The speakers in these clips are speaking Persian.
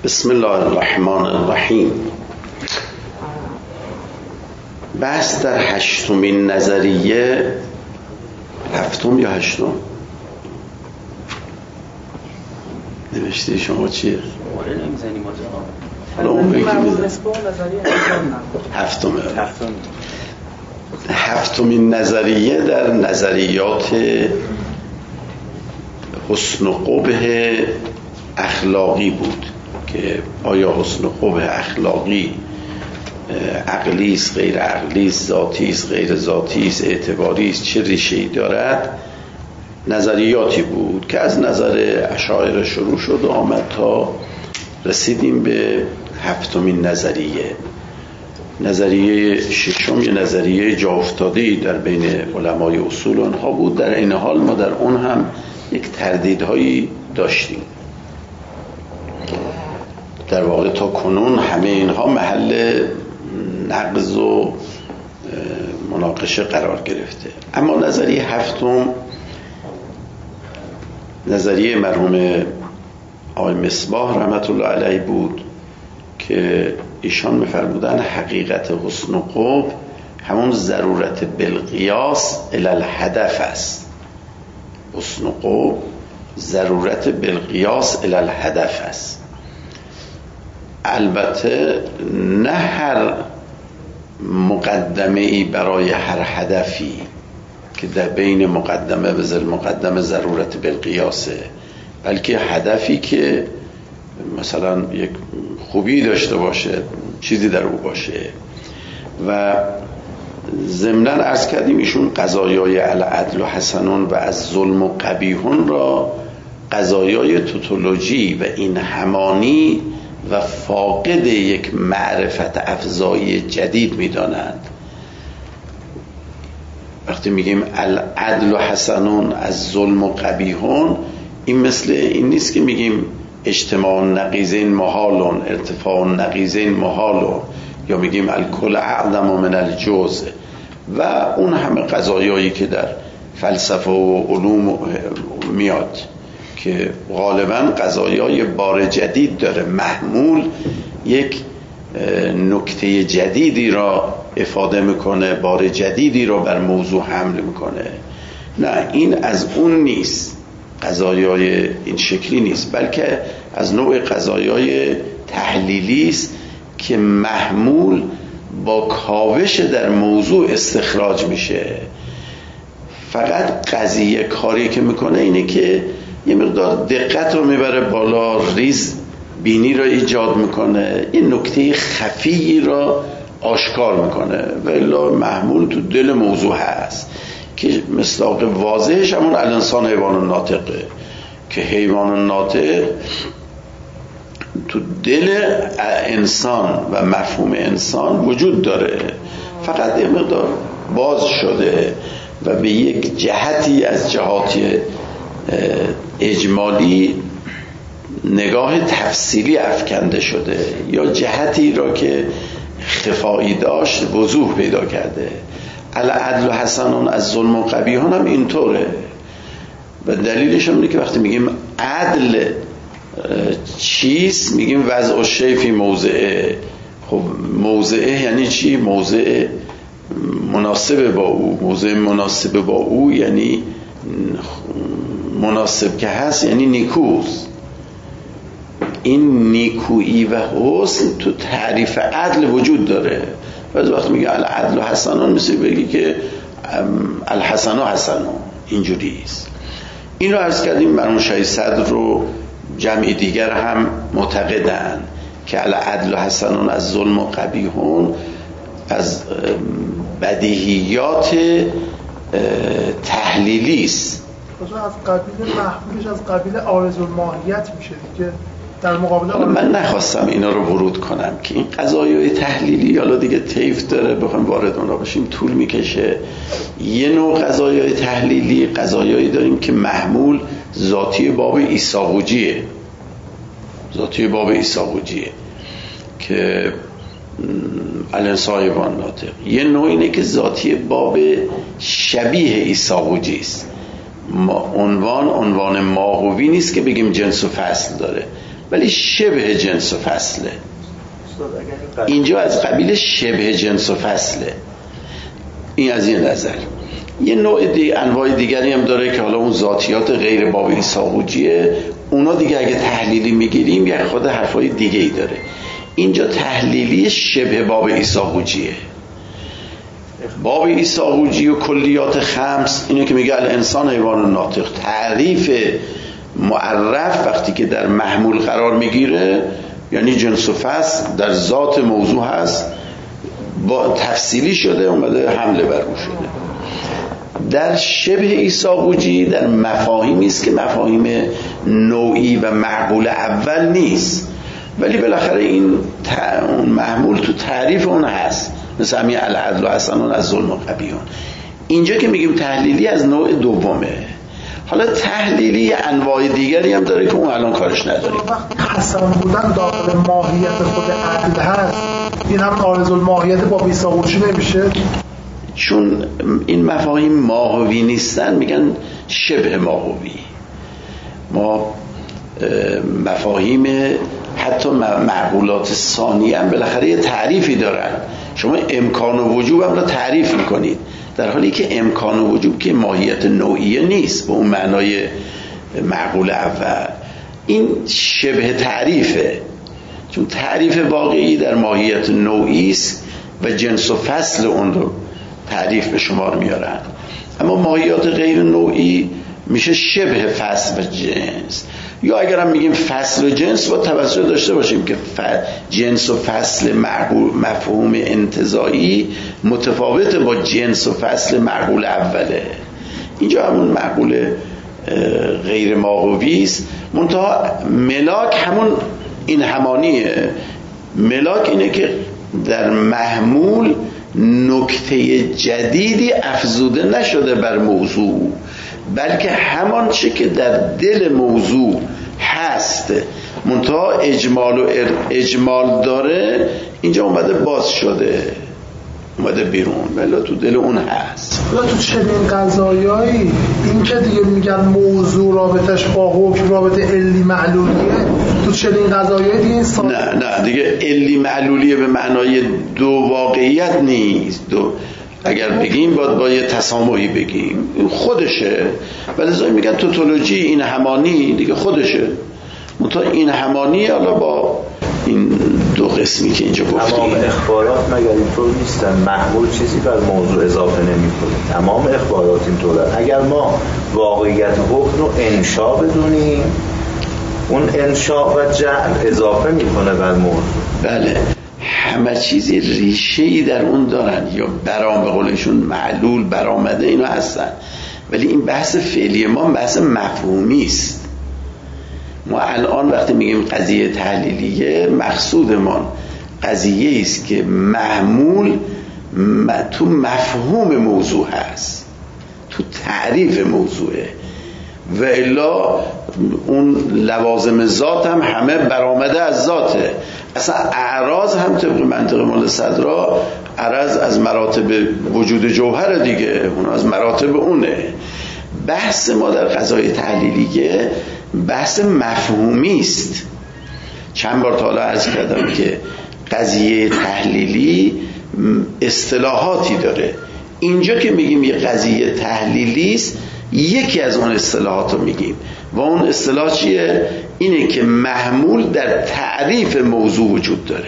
بسم الله الرحمن الرحیم. بحث در هشتمین نظریه، هفتم یا هشتم نوشته شما چیه؟ هفتمین نظریه در نظریات حسن و قبح اخلاقی بود که آیا حسن و قبح اخلاقی عقلی است، غیر عقلی است، ذاتی است، غیر ذاتی است، اعتباری است، چه ریشه‌ای دارد. نظریاتی بود که از نظر اشاعره شروع شد و آمد تا رسیدیم به هفتمین نظریه. نظریه ششم یه نظریه جا افتاده‌ای در بین علمای اصول آنها بود. در این حال ما در اون هم یک تردیدهایی داشتیم. در واقع تا کنون همه اینها محل نقض و مناقشه قرار گرفته. اما نظریه هفتم نظریه مرحوم آقای مصباح رحمت الله علیه بود که ایشان می‌فرمودند حقیقت حسن و قبح همون ضرورت بالقیاس الی الهدف است. حسن و قبح ضرورت بالقیاس الی الهدف است. البته نه هر مقدمه‌ای برای هر هدفی که در بین مقدمه و ضمن مقدمه ضرورت بالقیاسه، بلکه هدفی که مثلا یک خوبی داشته باشه، چیزی در او باشه. و ضمناً عرض کردیم ایشون قضایای العدل و حسنون و از ظلم و قبیحون را قضایای توتولوژی و این همانی و فاقد یک معرفت افزایی جدید می‌دانند. وقتی میگیم العدل و حسنون از ظلم و قبیحون، این مثل این نیست که میگیم اجتماع نقیضین محالون، ارتفاع نقیضین محالون، یا میگیم الکل اعظم من الجزء و اون همه قضایایی که در فلسفه و علوم میاد که غالباً قضایای بار جدید داره، محمول یک نکته جدیدی را افاده میکنه، بار جدیدی را بر موضوع حمل میکنه. نه، این از اون نیست، قضایای این شکلی نیست، بلکه از نوع قضایای تحلیلی است که محمول با کاوش در موضوع استخراج میشه. فقط قضیه کاری که میکنه اینه که یه مقدار دقت رو میبره بالا، ریز بینی را ایجاد میکنه، یه نکته خفی را آشکار میکنه و الا محمول تو دل موضوع هست که مصداق واضحش همون الانسان حیوان ناطقه که حیوان ناطق تو دل انسان و مفهوم انسان وجود داره، فقط یه مقدار باز شده و به یک جهتی از جهات اجمالی نگاه تفصیلی افکنده شده یا جهتی را که خفایی داشت وضوح پیدا کرده. العدل و حسنون از ظلم و قبیحون هم اینطوره و دلیلش هم اینه که وقتی میگیم عدل چیست، میگیم وضع الشیء فی موضعه. خب موضعه یعنی چی؟ موضع مناسب با او. موضع مناسب با او یعنی مناسب که هست، یعنی نیکوست. این نیکویی و حسن تو تعریف عدل وجود داره. بعضی وقت میگه العدل و حسنون، مثل بگی که الحسن و حسنون، اینجوری است. این رو عرض کردیم. مرحوم شاهی صدر رو جمعی دیگر هم معتقدن که العدل و حسنون از ظلم و قبیحون از بدیهیات تحلیلی است. از قبیل محمولش از قبیل عارض الماهیت میشه دیگه. در مقابل من نخواستم اینا رو ورود کنم که این قضایای تحلیلی حالا دیگه طیف داره، بخوام وارد اون بشیم طول میکشه. یه نوع قضایای تحلیلی قضایایی داریم که محمول ذاتی باب ایساقوجیه، ذاتی باب ایساقوجیه که الانسان حیوان ناطق. یه نوع اینه که ذاتی باب شبیه ایساقوجی است. عنوان ماهوی نیست که بگیم جنس و فصل داره، ولی شبه جنس و فصله. اینجا از قبیل شبه جنس و فصله. این از این نظر. یه نوع انواع دیگری هم داره که حالا اون ذاتیات غیر باب ایساقوجیه، اونا دیگه اگه تحلیلی میگیریم یه خود حرفای دیگه ای داره. اینجا تحلیلی شبه باب ایساقوجیه. باب ایساقوجی و کلیات خمس اینه که میگه الانسان حیوان ناطق، تعریف معرف وقتی که در محمول قرار میگیره یعنی جنس و فصل در ذات موضوع هست، با تفصیلی شده اومده حمله بر او شده. در شبه ایساقوجی در مفاهیمی است که مفاهیم نوعی و معقول اول نیست، ولی بالاخره این محمول تو تعریف اون هست، مثل همین العدل حسنون از ظلم قبیحون. اینجا که میگیم تحلیلی از نوع دومه. حالا تحلیلی انواع دیگری هم داره که اون الان کارش نداریم. وقتی حسن بودن داخل ماهیت خود عدل هست، این هم عارض الماهیت با ایساقوجی نمیشه؟ چون این مفاهیم ماهوی نیستن میگن شبه ماهوی. ما مفاهیم حتی معقولات ثانیه هم بالاخره یه تعریفی دارن. شما امکان و وجوب هم را تعریف میکنید، در حالی که امکان و وجوب که ماهیت نوعیه نیست به اون معنای معقول اول. این شبه تعریفه، چون تعریف واقعی در ماهیت نوعی است و جنس و فصل اون رو تعریف به شمار میارن. اما ماهیات غیر نوعی میشه شبه فصل و جنس. یا اگر هم میگیم فصل و جنس با توجه داشته باشیم که جنس و فصل مفهوم انتزاعی متفاوت با جنس و فصل معقول اوله. اینجا همون معقول غیر ماهوی است، منتها ملاک همون این همانیه. ملاک اینه که در محمول نکته جدیدی افزوده نشده بر موضوع، بلکه همان چه که در دل موضوع هست منتها اجمال و اجمال داره اینجا اومده باز شده، اومده بیرون، ولی تو دل اون هست. تو چنین قضایایی این که دیگه میگن موضوع رابطش با حکم رابطه علی معلولیه، تو چنین قضایایی دیگه این نه دیگه علی معلولیه به معنای دو واقعیت نیست. اگر بگیم باید با یه تسامحی بگیم، این خودشه. ولی زایی میگن توتولوژی این همانی دیگه خودشه، منتها این همانی حالا با این دو قسمی که اینجا گفتیم. تمام اخبارات مگر اینطور نیستن؟ محمول چیزی بر موضوع اضافه نمی‌کنه. تمام اخبارات اینطورن. اگر ما واقعیت حکم رو انشا بدونیم، اون انشا و جعل اضافه میکنه بر موضوع. بله، همه چیزی ریشه‌ای در اون دارن، یا برام به قولشون معلول برآمده اینا هستن. ولی این بحث فعلی ما بحث مفهومی است. ما الان وقتی میگیم قضیه تحلیلیه، مقصودمان قضیه است که محمول تو مفهوم موضوع هست، تو تعریف موضوعه، و الا اون لوازم ذات هم همه برآمده از ذاته. اصلا اعراض هم طبق منطق مول صدرا عرض از مراتب وجود جوهر دیگه، اون از مراتب اونه. بحث ما در قضای تحلیلیه بحث مفهومی است. چند بار تا حالا عرض کردم که قضیه تحلیلی اصطلاحاتی داره. اینجا که میگیم یه قضیه تحلیلی است، یکی از اون اصطلاحات رو میگیم و اون اصطلاح چیه؟ اینه که محمول در تعریف موضوع وجود داره.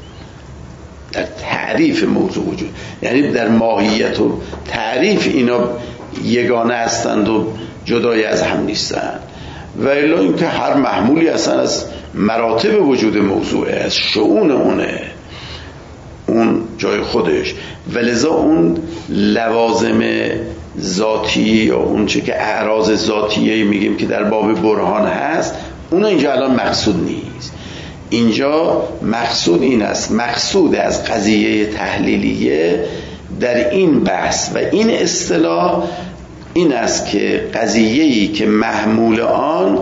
در تعریف موضوع وجود، یعنی در ماهیت و تعریف اینا یگانه هستند و جدای از هم نیستند. و الا اینکه هر محمولی اصلا از مراتب وجود موضوعه، از شؤون اونه، اون جای خودش، ولذا اون لوازم ذاتی یا اون چه که اعراض ذاتیه میگیم که در باب برهان هست، اون اینجا الان مقصود نیست. اینجا مقصود این است، مقصود از قضیه تحلیلیه در این بحث و این اصطلاح این است که قضیه‌ای که محمول آن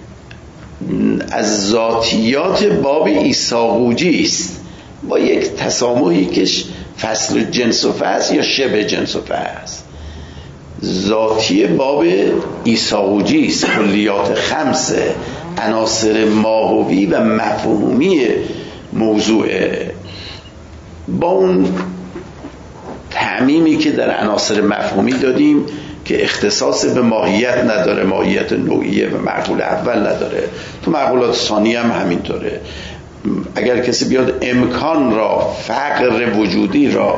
از ذاتیات باب ایساقوجی است، با یک تسامحی که فصل و جنس و فصل یا شبه جنس و فصل، ذاتی باب ایساقوجی است، کلیات خمسه، عناصر ماهوی و مفهومی موضوعه، با اون تعمیمی که در عناصر مفهومی دادیم که اختصاص به ماهیت نداره، ماهیت نوعیه و معقول اول نداره، تو معقولات ثانیه هم همینطوره. اگر کسی بیاد امکان را، فقر وجودی را،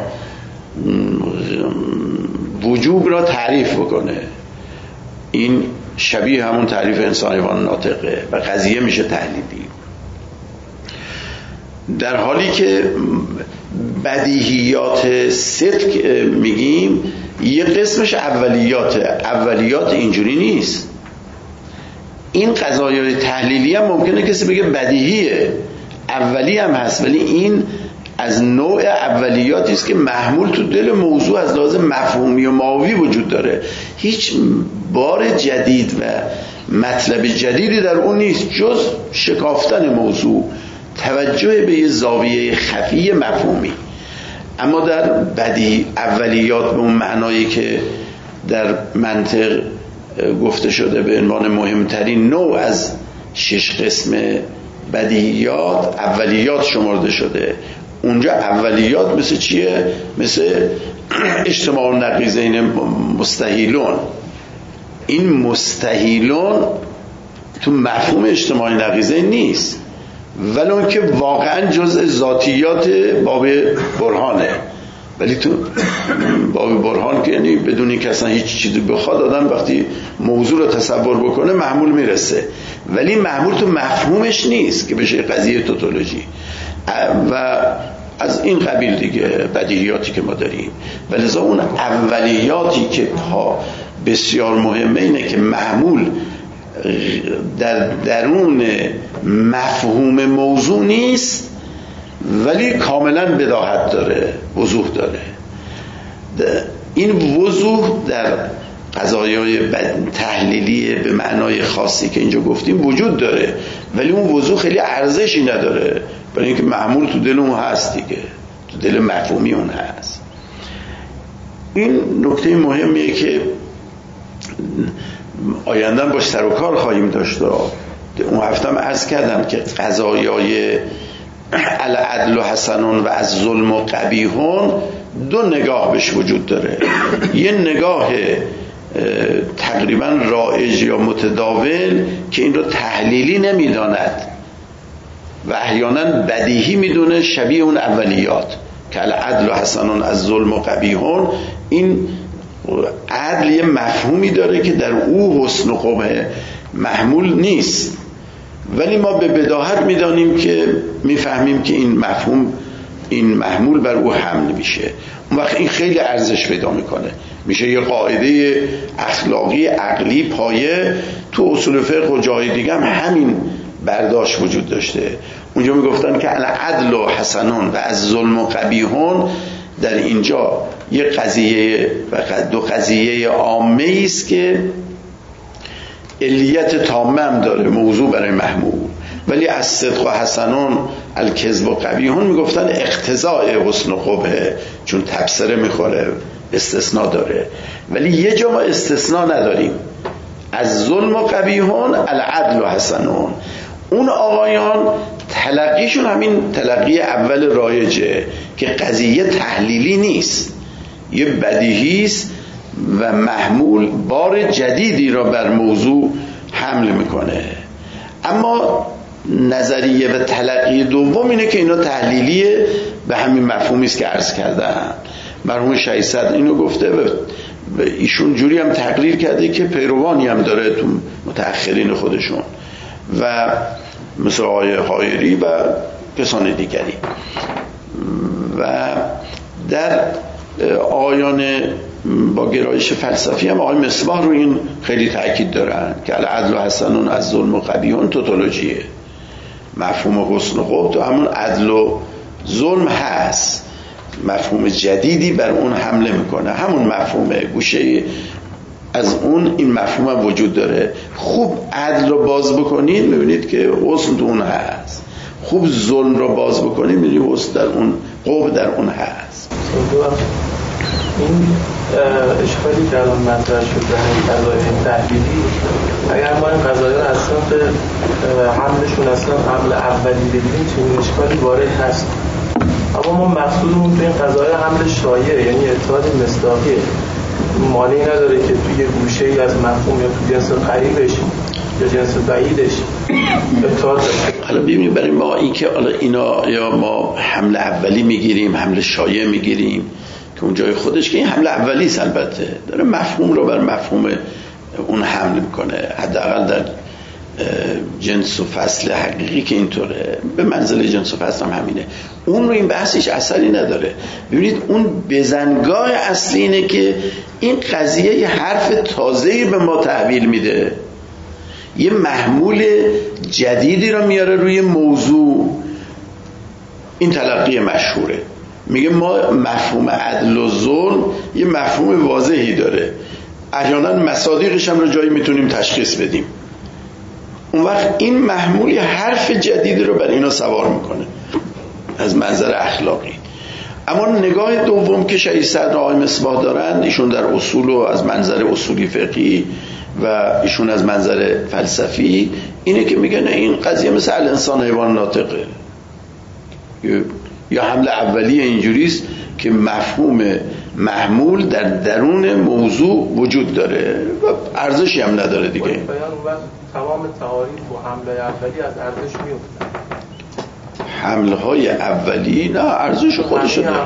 وجوب را تعریف بکنه، این شبیه همون تعریف انسان حیوان ناطقه و قضیه میشه تحلیلی. در حالی که بدیهیات صدق میگیم یه قسمش اولیات اینجوری نیست. این قضایای تحلیلی هم ممکنه کسی بگه بدیهیه، اولی هم هست، ولی این از نوع اولیاتی است که محمول تو دل موضوع از لحاظ مفهومی و ماهوی وجود داره. هیچ بار جدید و مطلب جدیدی در اون نیست جز شکافتن موضوع، توجه به یه زاویه خفی مفهومی. اما در بدیهی اولیات به اون معنایی که در منطق گفته شده به عنوان مهمترین نوع از 6 قسم بدیهیات، اولیات شمرده شده. اونجا اولیات مثل چیه؟ مثل اجتماع نقیضین مستحیلون. این مستحیلون تو مفهوم اجتماع نقیضین نیست، ولی اون که واقعا جزء ذاتیات باب برهانه. ولی تو باب برهان که یعنی بدون اینکه اصلا هیچ چیزی بخواد آدم وقتی موضوع رو تصور بکنه محمول میرسه، ولی محمول تو مفهومش نیست که بشه قضیه توتولوژی و از این قبیل دیگه بدیهیاتی که ما داریم. ولذا اون اولیاتی که بسیار مهمه اینه که محمول در درون مفهوم موضوع نیست، ولی کاملا بداهت داره، وضوح داره. این وضوح در قضایای تحلیلی به معنای خاصی که اینجا گفتیم وجود داره، ولی اون وضوح خیلی ارزشی نداره، برای اینکه معمول تو دل اون هست دیگه، تو دل مفهومی اون هست. این نکته مهمیه که آیندن باش سر و کار خواهیم داشت. اون هفتم عرض کردم که قضایای العدل و حسنون و از ظلم و قبیحون دو نگاه بهش وجود داره. یه نگاه تقریبا رایج یا متداول که این رو تحلیلی نمیداند و احیانا بدیهی میدونه، شبیه اون اولیات که العدل و حسنون از ظلم و قبیحون. این عدل یه مفهومی داره که در او حسن و قبح محمول نیست، ولی ما به بداهت میدانیم که میفهمیم که این محمول بر او حمل میشه. اون وقت این خیلی ارزش پیدا میکنه، میشه یه قاعده اخلاقی عقلی پایه. تو اصول فقه و جای دیگه هم همین برداشت وجود داشته. اونجا میگفتن که العدل و حسنون و از ظلم و قبیحون، در اینجا یه قضیه و دو قضیه عامه است که علیت تامه هم داره موضوع برای محمول، ولی از صدق و حسنون الکذب و قبیحون میگفتن اقتضاء حسن و قبح، چون تبصره میخوره استثناء داره. ولی یه جا ما استثناء نداریم، از ظلم و قبیحون العدل و حسنون. اون آقایان تلقیشون همین تلقی اول رایجه که قضیه تحلیلی نیست، یه بدیهی است و محمول بار جدیدی را بر موضوع حمل میکنه. اما نظریه و تلقی دوم اینه که اینا تحلیلیه، به همین مفهومی است که عرض کردم. مرحوم شیصد اینو گفته و ایشون جوری هم تقریر کرده که پیروانی هم داره تو متأخرین خودشون و مثل آقای حایری و کسان دیگری. و در آیان با گرایش فلسفی هم آقای مصباح رو این خیلی تأکید دارن که العدل و حسنون از ظلم و قبیحون توتولوژیه. مفهوم حسن و قبح تو همون عدل و ظلم هست، مفهوم جدیدی بر اون حمله میکنه، همون مفهومه، گوشه از اون این مفهوم هم وجود داره. خوب عدل رو باز بکنید میبینید که حسن تو اون هست، خوب ظلم رو باز بکنید میبینید حسن در اون، قبح در اون هست. این اشکالی که الان مطرح شد در این قضایای تحلیلی، اگر ما این قضایا رو اصلا به حملشون اصلا حمل اولی بگیریم چنین اشکالی وارد هست. اما ما مقصودمون تو این قضایا حمل شایع، یعنی اتحاد مصداقیه. مانعی نداره که توی گوشه‌ای از مفهوم یا تو جنس قریبش یا جنس بعیدش اتحاد داشته. حالا ببینید برای ما این که حالا اینا یا ما حمل اولی میگیریم، حمل شایع میگیریم که اون جای خودش که این حمل اولی است، البته داره مفهوم رو بر مفهوم اون حمل میکنه. حداقل در جنس و فصل حقیقی که اینطوره، به منزله جنس و فصل هم همینه. اون رو این بحثش اثری نداره. ببینید اون بزنگاه اصلی اینه که این قضیه یه حرف تازه‌ای به ما تحویل میده، یه محمول جدیدی رو میاره روی موضوع. این تلقی مشهوره، میگه ما مفهوم عدل و ظلم یه مفهوم واضحی داره، احیانا مصادیقش هم رو جایی میتونیم تشخیص بدیم. اون وقت این محمول یه حرف جدیدی رو بر اینا سوار میکنه از منظر اخلاقی. اما نگاه دوم که شهید صدر آقای مصباح دارن، ایشون در اصول و از منظر اصولی فقهی و ایشون از منظر فلسفی، اینه که میگن این قضیه مثل الانسان حیوان ناطقه. یا حمل اولیه اینجوریست که مفهوم محمول در درون موضوع وجود داره و ارزشی هم نداره دیگه. تمام تعاریف و حمله اولی از ارزش میفتن. حملهای اولی نه ارزش خودشو داره.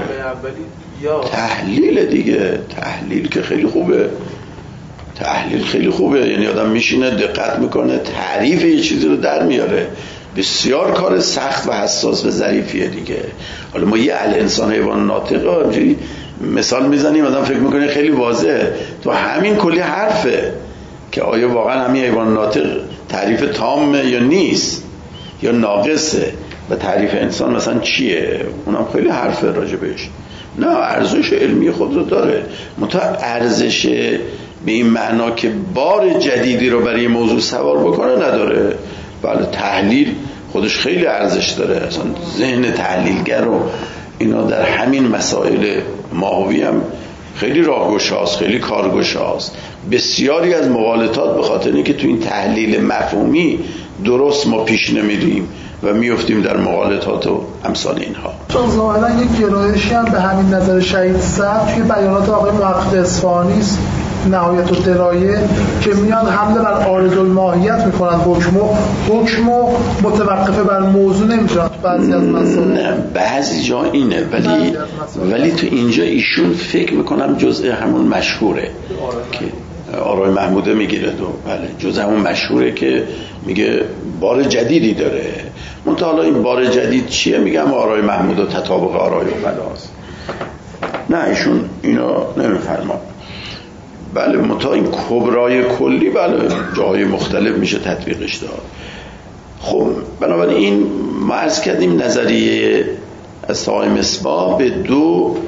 تحلیل دیگه، تحلیل که خیلی خوبه، تحلیل خیلی خوبه، یعنی آدم میشینه دقت میکنه تعریف یه چیزی رو در میاره. بسیار کار سخت و حساس و ظریفیه دیگه. حالا ما یه الانسان حیوان ناطقه همجوری مثال میزنیم، آدم فکر میکنه خیلی واضحه، تو همین کلی حرفه که آیا واقعا همین حیوان ناطق تعریف تامه یا نیست یا ناقصه و تعریف انسان مثلا چیه، اونم خیلی حرفه راجبش. نه ارزش علمی خود رو داره، منتها ارزش به این معنا که بار جدیدی رو برای موضوع سوار بکنه نداره. بله تحلیل خودش خیلی ارزش داره، اصلا ذهن تحلیلگر رو اینا در همین مسائل ماهوی هم خیلی راهگشاست، خیلی کارگشاست. بسیاری از مغالطات به خاطر اینکه تو این تحلیل مفهومی درست ما پیش نمیریم و میفتیم در مغالطات و امثال اینها. چون ظاهرا یک گرایشی هم به همین نظر شهید صدر توی بیانات آقای محقق اصفهانی است، نهایت الدرایه، که میان حمله بر عارض الماهیت میکنن، حکمو متوقفه بر موضوع نمیشن بعضی از مسائل. نه بعضی جا اینه، ولی تو اینجا ایشون فکر میکنم جزء همون مشهوره که آرای محموده میگیره دو، بله جزء همون مشهوره که میگه بار جدیدی داره. منتها حالا این بار جدید چیه؟ میگم آرای محموده تطابق آرای اولاست. نه ایشون اینا نمیفرما. بله منتها این کبرای کلی بله جاهای مختلف میشه تطبیقش داد. خب بنابراین ما عرض کردیم نظریه از آقای مصباح به دو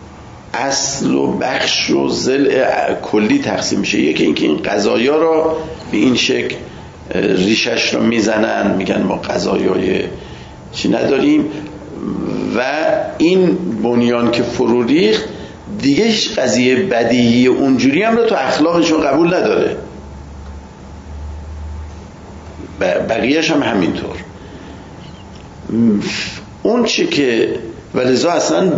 اصل و بخش و ضلع کلی تقسیم میشه. یکی اینکه این قضایا را به این شکل ریشش رو میزنن، میگن ما قضایای چی نداریم و این بنیان که فرو ریخت دیگه هیچ قضیه بدیهی اونجوری هم رو تو اخلاقشون قبول نداره، بقیهش هم همینطور. اون چه که ولذا اصلا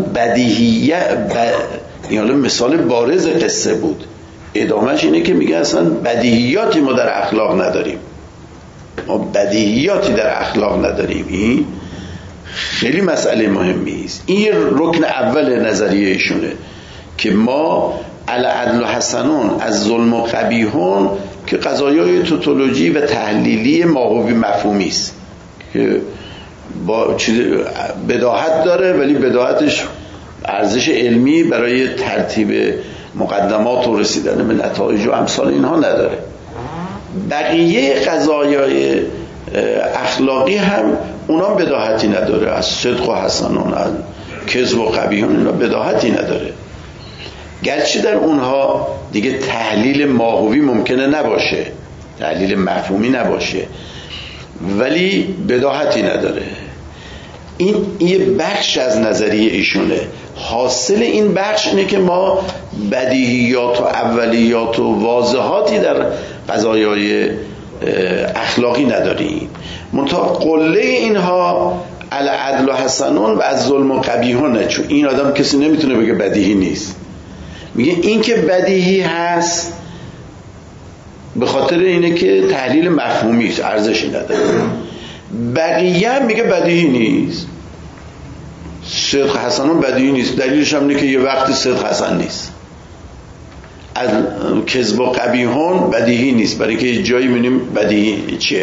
یعنی مثال بارز قصه بود، ادامهش اینه که میگه اصلا بدیهیاتی ما در اخلاق نداریم، ما بدیهیاتی در اخلاق نداریم. این خیلی مسئله مهمی است. این رکن اول نظریه ایشونه که ما العدل و حسنون از ظلم و قبیحون که قضایای توتولوژی و تحلیلی ماهوی مفهومی است که با بداهت داره ولی بداهتش ارزش علمی برای ترتیب مقدمات و رسیدن به نتایج و امثال اینها نداره. بقیه قضایای اخلاقی هم اونا بداهتی نداره، از صدق و حسنون، از کذب و قبیحون اینا بداهتی نداره، گرچه در اونها دیگه تحلیل ماهوی ممکنه نباشه، تحلیل مفهومی نباشه، ولی بداهتی نداره. این یه بخش از نظریه ایشونه. حاصل این بخش اینه که ما بدیهیات و اولیات و واضحاتی در قضایای اخلاقی نداریم. منتها قله اینها العدل و حسنون و از ظلم و قبیحونه. چون این آدم کسی نمیتونه بگه بدیهی نیست، میگه این که بدیهی هست به خاطر اینه که تحلیل مفهومی است، ارزشی نداره. بقیه هم میگه بدیهی نیست. صدق حسنون بدیهی نیست، دلیلش هم اینه که یه وقتی صدق حسن نیست. از کذب و قبیحون بدیهی نیست، برای که یه جایی می‌بینیم بدیهی چیه،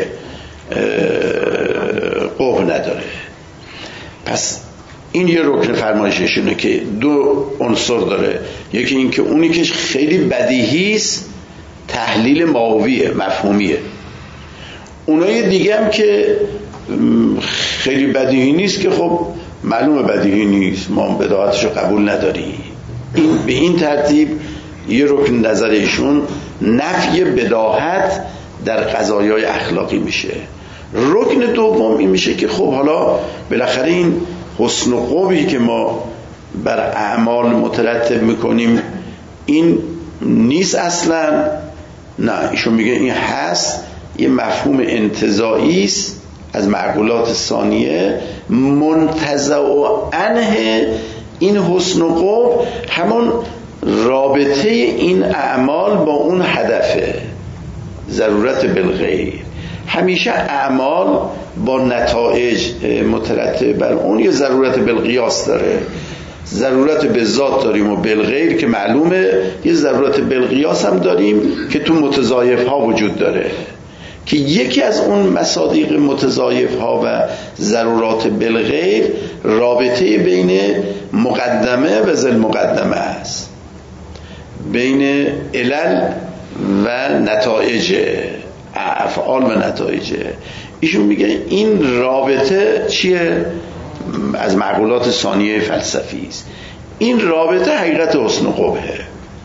قبح نداره. پس این یه رکن فرمایششونه که دو عنصر داره. یکی این که اونی که خیلی بدیهی است تحلیل ماهویه، مفهومیه. اونای دیگه هم که خیلی بدیهی نیست که خب معلومه بدیهی نیست، ما بداهتشو قبول نداریم. این به این ترتیب یه رکن نظر ایشون نفی بداهت در قضایای اخلاقی میشه. رکن دوم این میشه که خب حالا بالاخره این حسن و قبحی که ما بر اعمال مترتب میکنیم این نیست اصلا. نه، ایشون میگه این هست، یه مفهوم انتزاعی است از معقولات ثانیه منتزع عنه. این حسن و قبح همون رابطه این اعمال با اون هدفه، ضرورت بالغیر. همیشه اعمال با نتایج مترتب بر اون یه ضرورت بالقیاس داره. ضرورت به ذات داریم و بالغیر که معلومه، یه ضرورت بالقیاس هم داریم که تو متضایف ها وجود داره، که یکی از اون مصادیق متضایف ها و ضرورات بالغیر رابطه بین مقدمه و ذل مقدمه است، بین علل و نتایج، افعال و نتایج. ایشون میگه این رابطه چیه؟ از معقولات ثانیه فلسفی است. این رابطه حقیقت حسن و قبحه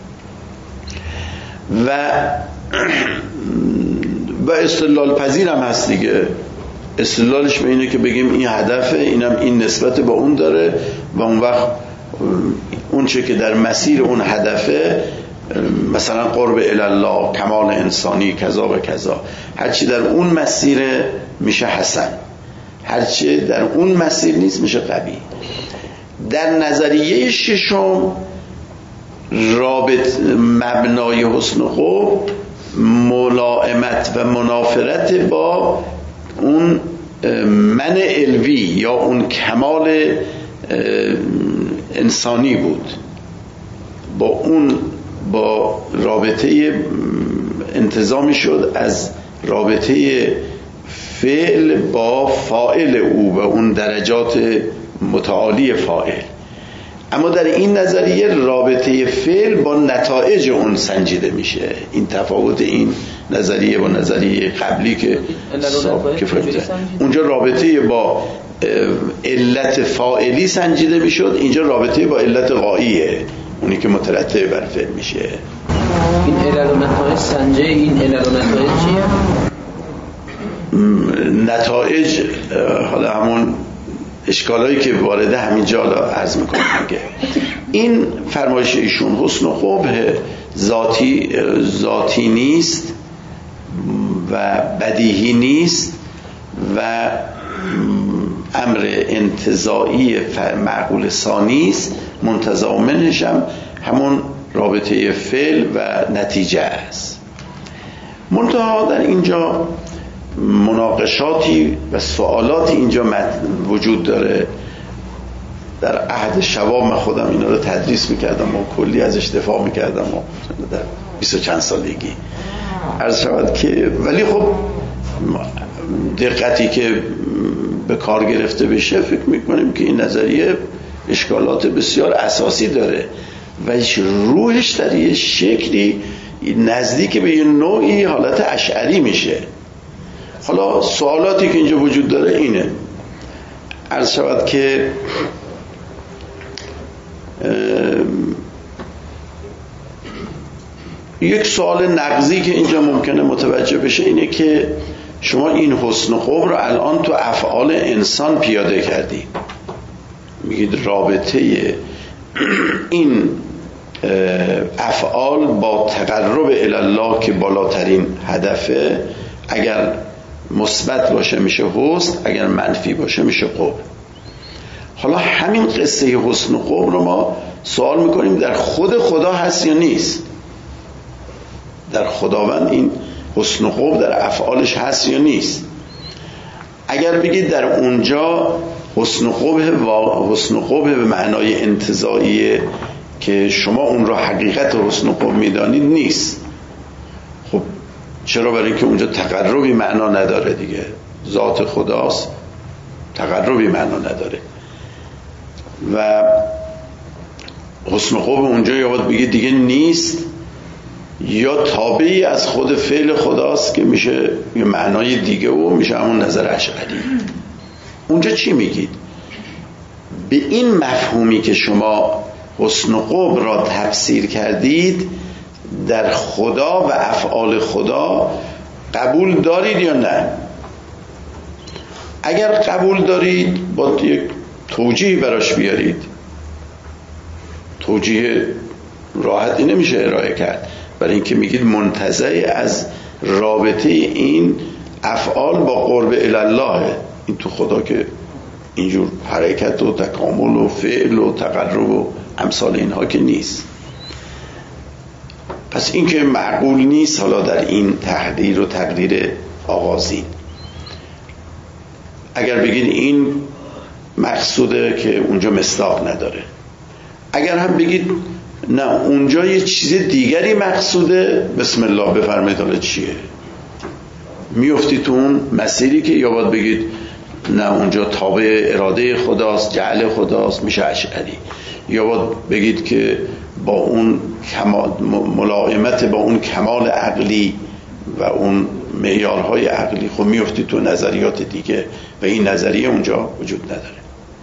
و استدلال پذیر هم هست دیگه. استدلالش به اینه که بگیم این هدفه، اینم این نسبت با اون داره و اون وقت اون چه که در مسیر اون هدفه، مثلا قرب الله، کمال انسانی، کذا و کذا، هرچی در اون مسیر میشه حسن، هرچی در اون مسیر نیست میشه قبیح. در نظریه ششم رابط مبنای حسن و قبح ملائمت و منافرت با اون من علوی یا اون کمال انسانی بود، با رابطه انتظامی شد از رابطه فعل با فاعل او و اون درجات متعالی فاعل. اما در این نظریه رابطه فعل با نتایج اون سنجیده میشه. این تفاوت این نظریه با نظریه قبلی که اونجا رابطه با علت فاعلی سنجیده میشد، اینجا رابطه با علت غاییه، اونی که مترتب بر فعل میشه. این علل و نتایج سنجه، این علل و نتایج چیه؟ نتایج حالا همون اشکالایی که وارده همینجا عرض میکنم میگه این فرمایش ایشون حسن و قبح ذاتی نیست و بدیهی نیست و امر انتزاعی معقول ثانی است، منتزع منش هم همون رابطه فعل و نتیجه است. منتها در اینجا مناقشاتی و سوالاتی اینجا وجود داره. در عهد شباب من خودم اینا رو تدریس میکردم و کلی ازش دفاع میکردم و در 20 و چند سالگی عرض شود که، ولی خب دقتی که به کار گرفته بشه فکر میکنیم که این نظریه اشکالات بسیار اساسی داره و روحش در یه شکلی نزدیک به یه نوعی حالت اشعری میشه. حالا سوالاتی که اینجا وجود داره اینه، عرض شود که یک سوال نقضی که اینجا ممکنه متوجه بشه اینه که شما این حسن و قبح رو الان تو افعال انسان پیاده کردی، میگید رابطه این افعال با تقرب الی الله که بالاترین هدفه، اگر مثبت باشه میشه حسن، اگر منفی باشه میشه قبح. حالا همین قصه حسن و قبح رو ما سوال میکنیم در خود خدا هست یا نیست؟ در خداوند این حسن و قبح در افعالش هست یا نیست؟ اگر بگید در اونجا حسن و قبح به معنای انتزاعیه که شما اون را حقیقت حسن و قبح میدانید، نیست. خب چرا؟ برای اینکه اونجا تقربی معنا نداره دیگه، ذات خداست، تقربی معنا نداره. و حسن و قبح اونجا یا باید بگید دیگه نیست، یا تابعی از خود فعل خداست که میشه یه معنای دیگه و میشه همون نظر اشعری. اونجا چی میگید؟ به این مفهومی که شما حسن و قبح را تفسیر کردید در خدا و افعال خدا قبول دارید یا نه؟ اگر قبول دارید با یک توجیه براش بیارید. توجیه راحتی نمیشه ارائه کرد، برای اینکه میگید منتزع از رابطه این افعال با قرب الالله. این تو خدا که اینجور حرکت و تکامل و فعل و تقرب و امثال اینها که نیست. پس این که معقول نیست حالا در این تحریر و تقدیر آغازین. اگر بگید این مقصوده که اونجا مصداق نداره، اگر هم بگید نه اونجا یه چیز دیگری مقصوده، بسم الله بفرمایید حالا چیه؟ میفتی تو اون مسیری که یا باید بگید نه اونجا تابع اراده خداست، جعل خداست، میشه اشعری. یا باید بگید که با اون ملائمت با اون کمال عقلی و اون معیارهای عقلی، خب میفتی تو نظریات دیگه و این نظریه اونجا وجود نداره.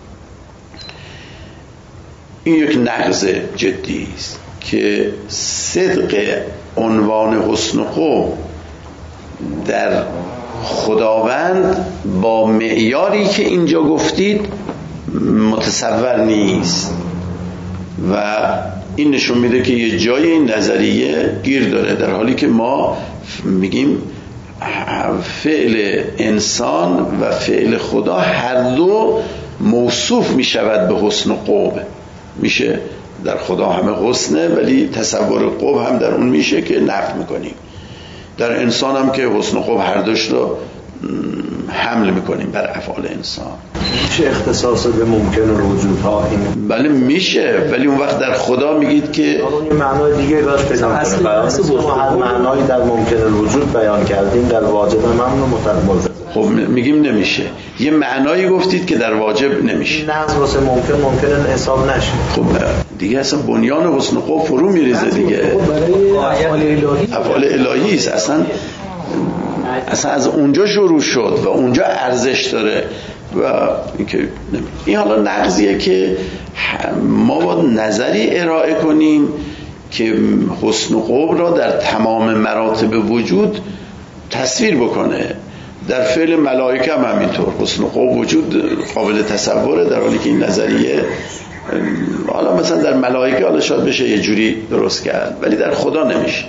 این یک نقض جدی است که صدق عنوان حسن و قبح در خداوند با معیاری که اینجا گفتید متصور نیست و این نشون میده که یه جای این نظریه گیر داره، در حالی که ما میگیم فعل انسان و فعل خدا هر دو موصوف میشود به حسن و قبح. میشه در خدا همه حسنه ولی تصور قبح هم در اون میشه که نفی میکنیم. در انسان هم که حسن و قبح هر دوش رو حمل میکنیم بر افعال انسان. میشه اختصاص به ممکن الوجودها این؟ بله میشه، ولی اون وقت در خدا میگید که یه معنای دیگه براش پیدا کنه. ما هر معنایی در ممکن الوجود بیان کردیم در واجب هم متمرکز. خب میگیم نمیشه. یه معنایی گفتید که در واجب نمیشه. نقض واسه ممکنه حساب نشه. خب دیگه اصلا بنیان حسن و قبح فرو میریزه دیگه. افعال الهی است، اصلا از اونجا شروع شد و اونجا ارزش داره و این حالا نقضیه که ما باید نظری ارائه کنیم که حسن و قبح را در تمام مراتب وجود تصویر بکنه. در فعل ملائکه هم همینطور حسن و قبح وجود قابل تصوره، در حالی که این نظریه حالا مثلا در ملائکه حالا شاید بشه یه جوری درست کرد ولی در خدا نمیشه.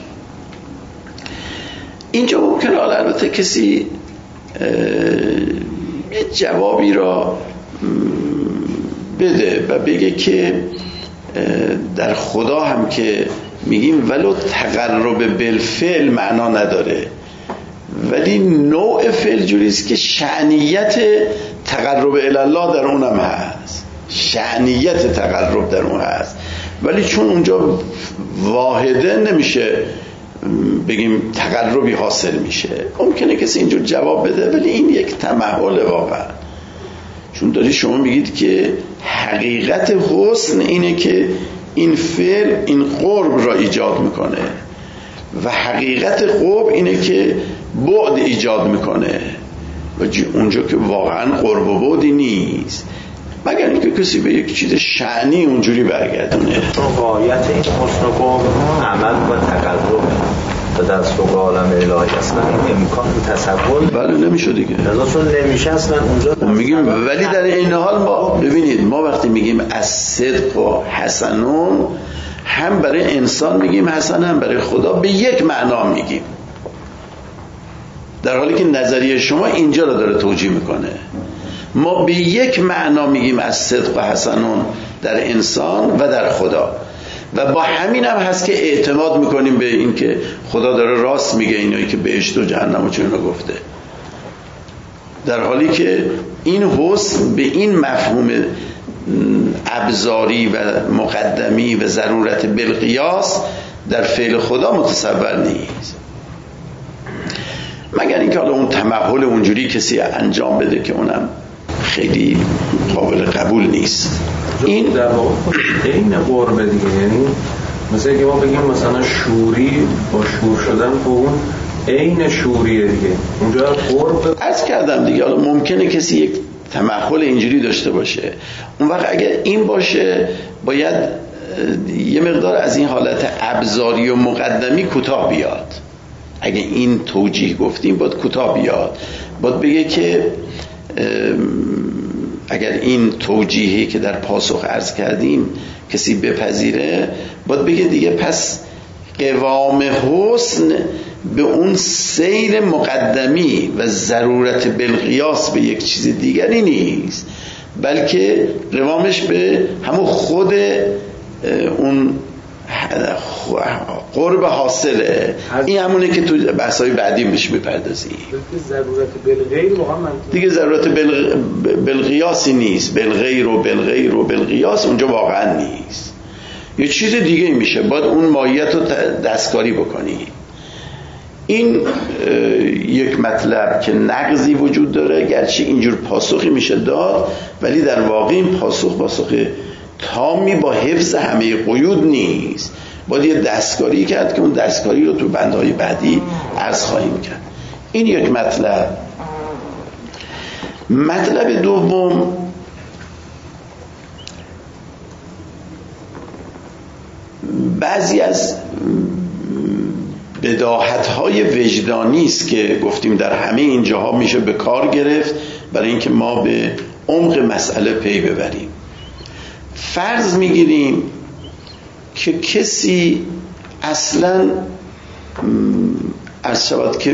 اینجا ممکنه حالا البته کسی یه جوابی را بده و بگه که در خدا هم که میگیم ولو تقرب بالفعل معنا نداره، ولی نوع فعل جوریست که شأنیت تقرب الالله در اونم هست، شأنیت تقرب در اون هست، ولی چون اونجا واحده نمیشه بگیم تقربی حاصل میشه. ممکنه کسی اینجور جواب بده ولی این یک تمحل واقعا، چون داری شما میگید که حقیقت حسن اینه که این فعل این قرب را ایجاد میکنه و حقیقت قرب اینه که بعد ایجاد میکنه و اونجا که واقعا قرب و بعدی نیست، مگر اینکه کسی به یک چیز شأنی اونجوری برگردونه. غایت این حسن و قبح عمل و تقرب و در سوق عالم الهی اصلا این امکان تصور بله نمیشه دیگه، چون نمیشه اصلا اونجا میگیم. ولی در این حال ما ببینید، ما وقتی میگیم از صدق و حسنون هم برای انسان میگیم حسن، هم برای خدا به یک معنا میگیم، در حالی که نظریه شما اینجا رو داره توجیه میکنه. ما به یک معنا میگیم از صدق و حسنون در انسان و در خدا، و با همین هم هست که اعتماد میکنیم به این که خدا داره راست میگه اینایی که بهشت و جهنم و چون گفته، در حالی که این حسن به این مفهوم ابزاری و مقدمی و ضرورت بالقیاس در فعل خدا متصور نیست، مگر اینکه حالا اون تمهل اونجوری کسی انجام بده که اونم خیلی قابل قبول نیست. این در واقع عین قربه دیگه، یعنی مثلا که ما بگیم مثلا شوری با شور شدن با اون عین شوریه دیگه، اونجا قرب. عرض کردم دیگه، حالا ممکنه کسی یک تمهل اینجوری داشته باشه، اون وقت اگر این باشه باید یه مقدار از این حالت ابزاری و مقدمی کوتاه بیاد. اگه این توجیه گفتیم باید کوتاه بیاد، باید بگه که اگر این توجیهی که در پاسخ عرض کردیم کسی بپذیره، باید بگه دیگه پس قوام حسن به اون سیر مقدمی و ضرورت بالقیاس به یک چیز دیگری نیست، بلکه قوامش به همون خود اون قرب حاصله. این همونه که تو بحث‌های بعدی بهش بپردازیم. ضرورت بالغیر واقعا دیگه ضرورت بالقیاسی نیست، بالغیر و بالغیر و بالقیاس اونجا واقعا نیست، یه چیز دیگه میشه، باید اون ماهیت رو دستکاری بکنی. این یک مطلب که نقضی وجود داره، گرچه اینجور پاسخی میشه داد، ولی در واقع این پاسخ تامی با حفظ همه قیود نیست، باید یه دستکاری کرد که اون دستکاری رو تو بندهای بعدی عرض خواهیم کرد. این یک مطلب. مطلب دوم، بعضی از بداهت‌های وجدانی است که گفتیم در همه این جاها میشه به کار گرفت برای اینکه ما به عمق مسئله پی ببریم. فرض میگیریم که کسی اصلاً عرض شود که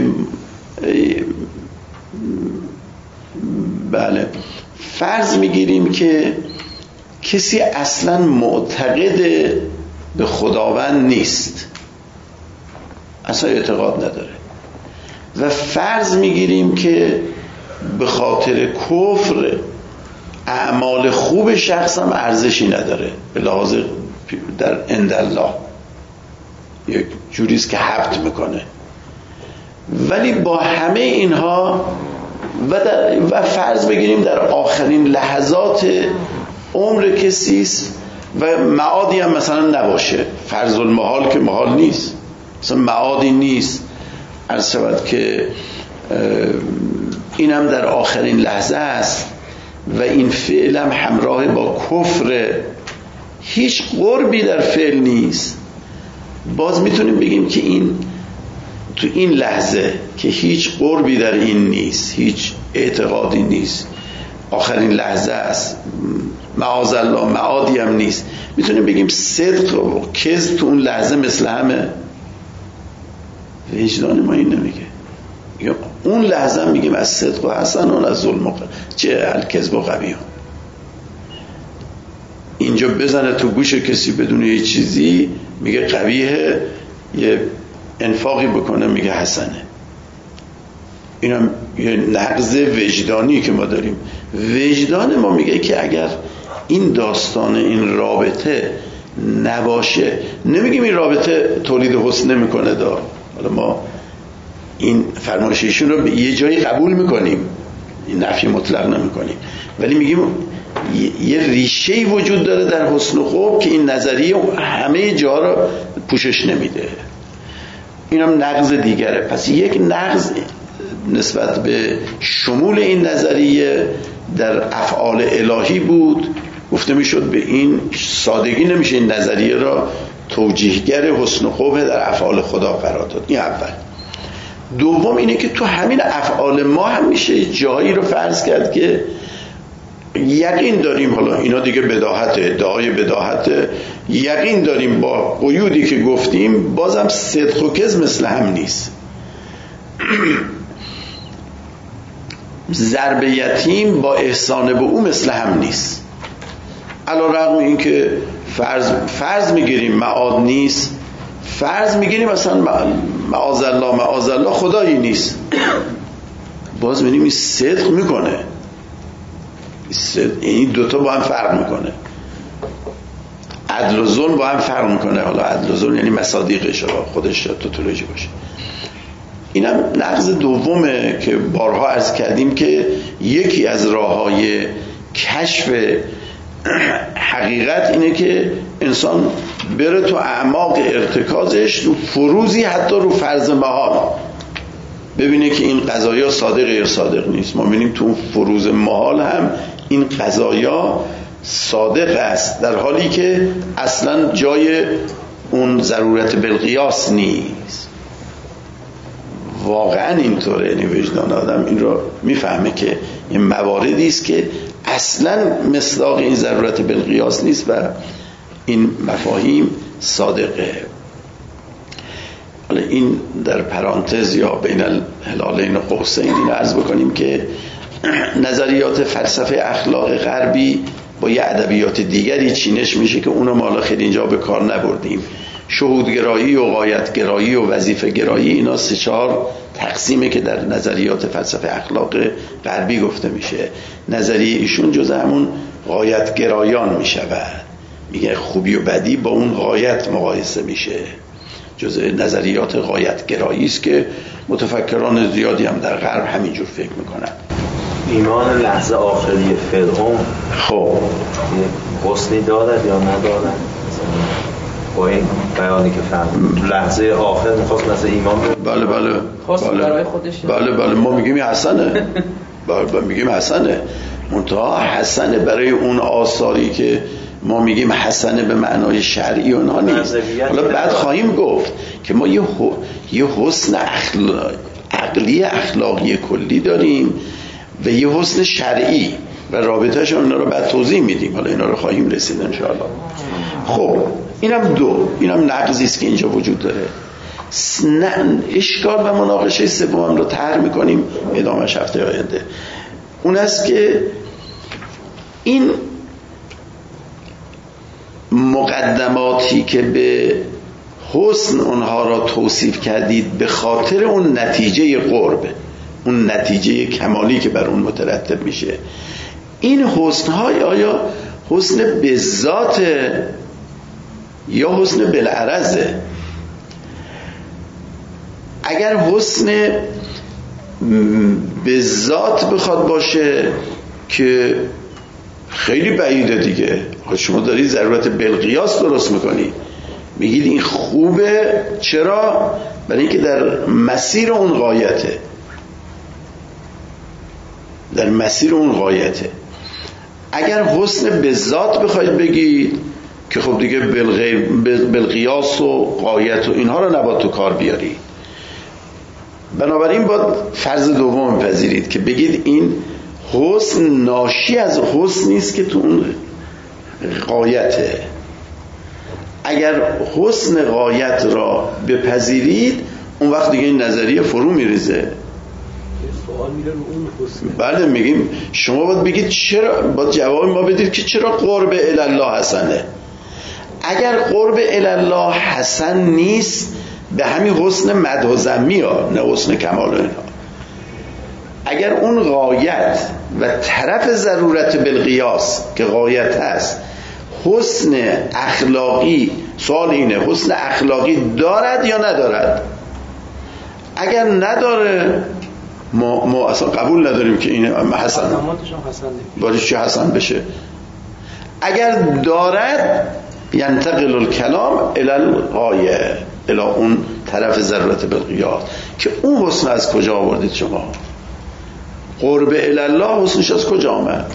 بله، فرض میگیریم که کسی اصلاً معتقد به خداوند نیست، اصلا اعتقاد نداره، و فرض میگیریم که به خاطر کفر اعمال خوب شخص هم ارزشی نداره به لحاظ در عند الله، یک جوریست که حبط میکنه. ولی با همه اینها و فرض بگیریم در آخرین لحظات عمر کسیست و معادی هم مثلا نباشه، فرض المحال که محال نیست، مثلا معادی نیست، عرض شود که اینم در آخرین لحظه است و این فعل هم همراه با کفر، هیچ قربی در فعل نیست، باز میتونیم بگیم که این تو این لحظه که هیچ قربی در این نیست، هیچ اعتقادی نیست، آخرین لحظه است، معاذالله معادی هم نیست، میتونیم بگیم صدق و کذب تو اون لحظه مثل همه. وجدان ما این نمیگه، اون لحظه میگیم از صدق و حسنون از ظلم و چه الکذب و قبیح. اینجا بزنه تو گوش کسی بدون یه چیزی میگه قبیحه، یه انفاقی بکنه میگه حسنه. اینم یه نقض وجدانی که ما داریم. وجدان ما میگه که اگر این داستان، این رابطه نباشه، نمیگیم این رابطه تولید حسن نمیکنه دا، حالا ما این فرمایششون رو یه جایی قبول میکنیم، این نفی مطلق نمیکنیم، ولی میگیم یه ریشه‌ای وجود داره در حسن و خوب که این نظریه همه جا رو پوشش نمیده. اینم نقض دیگره. پس یک نقض نسبت به شمول این نظریه در افعال الهی بود، گفته میشد به این سادگی نمیشه این نظریه را توجیهگر حسن و خوب در افعال خدا قرار داد. این اول. دوم اینه که تو همین افعال ما هم میشه جایی رو فرض کرد که یقین داریم، حالا اینا دیگه بداهت، ادعای بداهت، یقین داریم با قیودی که گفتیم بازم صدق و کذب مثل هم نیست. ضرب یتیم با احسان به او مثل هم نیست. علی رغم این که فرض میگیریم معاد نیست، فرض میگیریم مثلا معاذ الله خدایی نیست، باز می‌بینیم این صدق میکنه. این دوتا با هم فرق میکنه. عدل و ظلم با هم فرق میکنه. حالا عدل و ظلم یعنی مصادیقش خودش توتولوژی باشه. اینم نقض دومه که بارها عرض کردیم که یکی از راه‌های کشف حقیقت اینه که انسان بره تو اعماق ارتکازش، تو فروزی، حتی رو فرض محال، ببینه که این قضایا صادق یا صادق نیست. ما ببینیم تو فروز محال هم این قضایا صادق است، در حالی که اصلا جای اون ضرورت بالقیاس نیست. واقعا اینطوره. یعنی وجدان آدم این رو میفهمه که این مواردی است که اصلا مصداق این ضرورت بالقیاس نیست و این مفاهیم صادقه. حالا این در پرانتز یا بین الهلالین قوسین این عرض بکنیم که نظریات فلسفه اخلاق غربی با یه ادبیات دیگری چینش میشه که اونو ما خیلی اینجا به کار نبردیم. شهودگرایی و غایتگرایی و وظیفه گرایی، اینا 3-4 تقسیمه که در نظریات فلسفه اخلاق غربی گفته میشه. نظریه ایشون جز همون غایتگرایان میشود، میگه خوبی و بدی با اون غایت مقایسه میشه. جز نظریات غایتگرایی است که متفکران زیادی هم در غرب همینجور فکر میکنن. ایمان لحظه آخری فرعون خب حسنی دارد یا ندارد؟ با این بیانی که فهم لحظه آخر میخواست مثل ایمان بله برای خودش بله ما میگیم حسنه. میگیم حسنه، منتها حسنه برای اون آثاری که ما میگیم حسنه به معنای شرعی اونها نیست. حالا بعد خواهیم گفت که ما یه حسن عقلی اخلاقی کلی داریم و یه حسن شرعی و رابطهش اینا رو بعد توضیح میدیم. حالا اینا رو خواهیم رسید انشاءالله. خب اینم نقضی است که اینجا وجود داره. اشکال و مناقشه سوم رو طرح میکنیم، ادامهش هفته آینده. اون است که این مقدماتی که به حسن اونها را توصیف کردید به خاطر اون نتیجه قرب، اون نتیجه کمالی که بر اون مترتب میشه، این حسن‌های آیا حسن به ذات یا حسن بالعرضه؟ اگر حسن به ذات بخواد باشه که خیلی بعیده دیگه. شما دارید ضرورت بالقیاس درست میکنی، میگید این خوبه. چرا؟ برای اینکه در مسیر اون غایته، در مسیر اون غایته. اگر حسن به ذات بخواید بگید که خب دیگه بالقیاس و غایت و اینها رو نباید تو کار بیاری. بنابراین باید فرض دوم بپذیرید که بگید این حسن ناشی از حسن نیست که تو اون غایته. اگر حسن غایت را بپذیرید اون وقت دیگه این نظریه فرو میریزه. بله میگیم شما باید بگید چرا، باید جواب ما بدید که چرا قرب الله حسنه. اگر قرب الله حسن نیست به همین حسن مدح و ذمی ها، نه حسن کمال و اینها. اگر اون غایت و طرف ضرورت بالقیاس که غایت هست حسن اخلاقی، سوال اینه حسن اخلاقی دارد یا ندارد؟ اگر نداره ما اصلا قبول نداریم که این حسن باید چه حسن بشه. اگر دارد ینتقل الکلام الی الغایه، الی اون طرف ضرورت بالقیاس که اون حسن از کجا آوردید شما؟ قرب الی الله حسنش از کجا آمد؟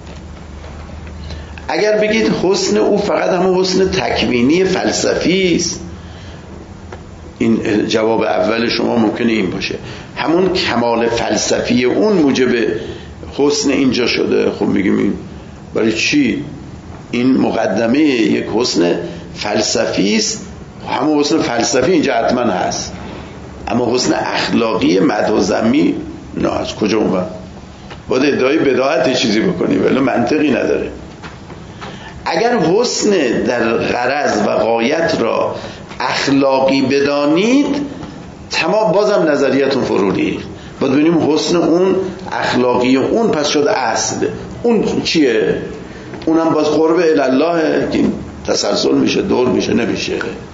اگر بگید حسن او فقط همون حسن تکوینی فلسفی است، این جواب اول شما ممکنه این باشه، همون کمال فلسفی اون موجب حسن اینجا شده. خب میگیم این برای چی؟ این مقدمه یک حسن فلسفی است. همون حسن فلسفی اینجا حتما هست، اما حسن اخلاقی مدح و ذمی نه. از کجا اومد؟ باید ادعای بداهت چیزی بکنی، ولی منطقی نداره. اگر حسن در غرض و غایت را اخلاقی بدانید، تمام بازم نظریتون فرو ریخت. باید ببینیم حسن اون اخلاقی اون پس شد اصل. اون چیه؟ اونم باز قرب الله که تسلسل میشه، دور میشه، نمیشه.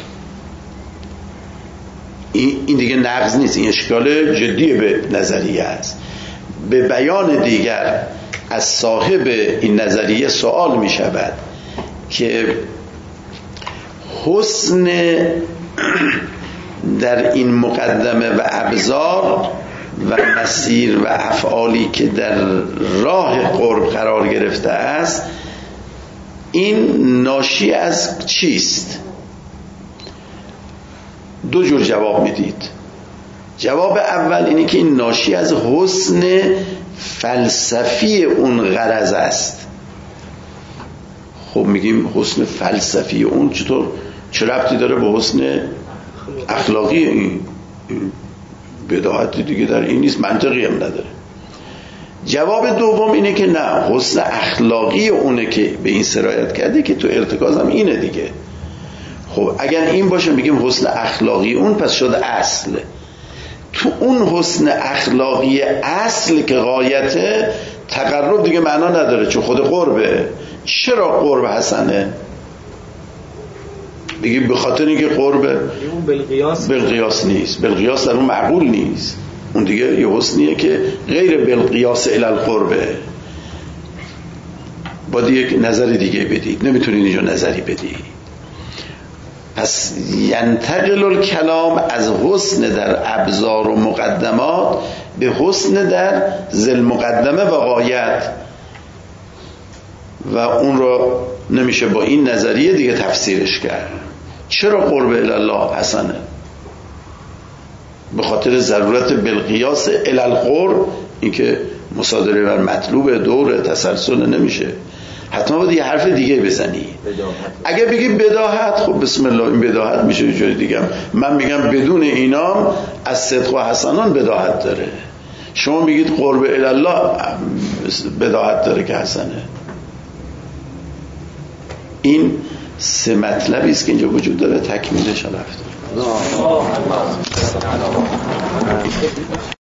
این دیگه نقض نیست، این اشکال جدی به نظریه است. به بیان دیگر از صاحب این نظریه سوال می شود که حسن در این مقدمه و ابزار و مسیر و افعالی که در راه قرب قرار گرفته است، این ناشی از چیست؟ دو جور جواب میدید. جواب اول اینه که این ناشی از حسن فلسفی اون غرض است. خب میگیم حسن فلسفی اون چطور؟ چه ربطی داره به حسن اخلاقی؟ این بداهت دیگه در این نیست، منطقی هم نداره. جواب دوم اینه که نه، حسن اخلاقی اونه که به این سرایت کرده که تو ارتکاز هم اینه دیگه. خب اگر این باشه میگیم حسن اخلاقی اون پس شده اصل. تو اون حسن اخلاقی اصل که غایته، تقرب دیگه معنا نداره چون خود قربه. چرا قرب حسنه؟ دیگه به خاطر اینکه قربه بالقیاس نیست، بالقیاس در اون معقول نیست. اون دیگه یه حسنیه که غیر بالقیاس الی القربه. باید یک نظر دیگه بدید، نمیتونید اینجا نظری بدید. پس ینتقل الکلام از حسن در ابزار و مقدمات به حسن در ذل مقدمه و غایت، و اون رو نمیشه با این نظریه دیگه تفسیرش کرد. چرا قرب الله حسنه؟ به خاطر ضرورت بالقیاس الی القرب، این که مصادره بر مطلوب دور تسلسل نمیشه. حتما باید یه حرف دیگه بزنی. اگه بگی بداهت، خب بسم الله، این بداهت میشه جای دیگه. من میگم بدون اینام از صدق و حسنان بداهت داره. شما میگید قرب الی الله بداهت داره که حسنه. این سه مطلبی است که اینجا وجود داره. تکمیلش رفته.